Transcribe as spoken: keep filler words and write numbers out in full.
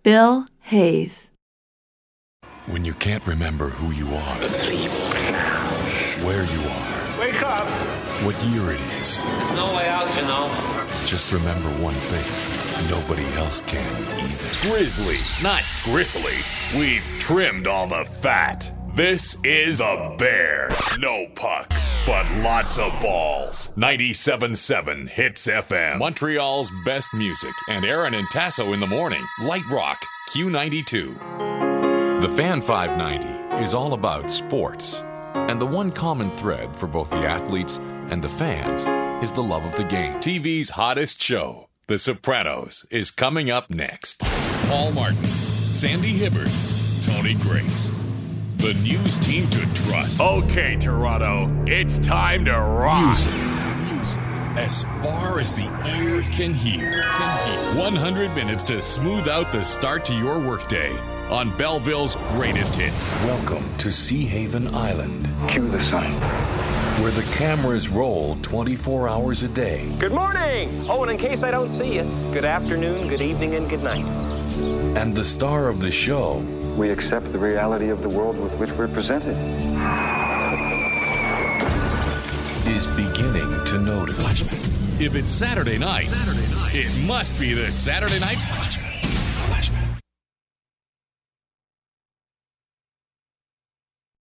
Bill Hayes. When you can't remember who you are, Sleep now. where you are, Wake up! what year it is, There's no way out, you know. just remember one thing. Nobody else can either. Grizzly, not gristly. We've trimmed all the fat. This is The Bear. No pucks, but lots of balls. ninety-seven point seven Hits F M. Montreal's best music. And Aaron and Tasso in the morning. Light Rock, Q ninety-two. The Fan five ninety is all about sports. And the one common thread for both the athletes and the fans is the love of the game. T V's hottest show, The Sopranos, is coming up next. Paul Martin, Sandy Hibbert, Tony Grace. The news team to trust. Okay, Toronto, it's time to rock. Music. Music. As far as the ear can hear. Can hear. one hundred minutes to smooth out the start to your workday on Belleville's greatest hits. Welcome to Sea Haven Island, Cue the sun. where the cameras roll twenty-four hours a day. Good morning! Oh, and in case I don't see you, good afternoon, good evening, and good night. And the star of the show We accept the reality of the world with which we're presented. is beginning to notice. If it's Saturday night, Saturday night, it must be the Saturday Night Watchman.